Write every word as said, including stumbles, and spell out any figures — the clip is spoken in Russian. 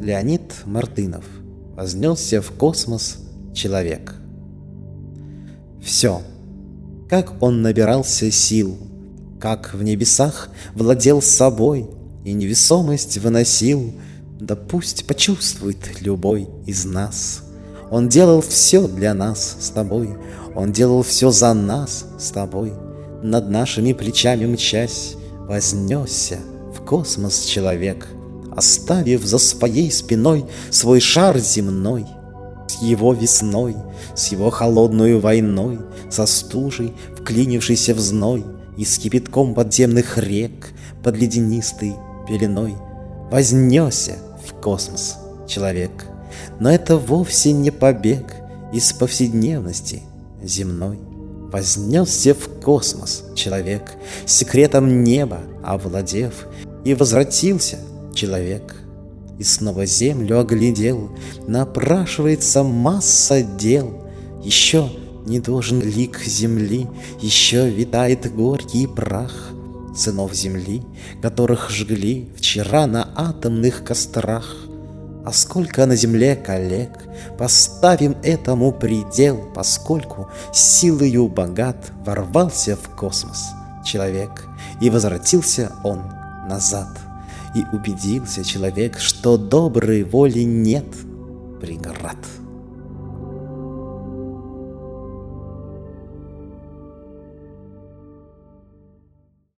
Леонид Мартынов. Вознесся в космос человек. Все, как он набирался сил, как в небесах владел собой и невесомость выносил, да пусть почувствует любой из нас. Он делал все для нас с тобой, он делал все за нас с тобой. Над нашими плечами мчась, вознесся в космос человек, оставив за своей спиной свой шар земной. С его весной, с его холодной войной, со стужей, вклинившейся в зной, и с кипятком подземных рек под ледянистой пеленой вознесся в космос человек. Но это вовсе не побег из повседневности земной. Вознесся в космос человек, секретом неба овладев, и возвратился человек. И снова землю оглядел, напрашивается масса дел. Еще не должен лик земли, еще витает горький прах сынов земли, которых жгли вчера на атомных кострах. А сколько на земле коллег, поставим этому предел, поскольку силою богат ворвался в космос человек, и возвратился он назад. И убедился человек, что доброй воли нет преград.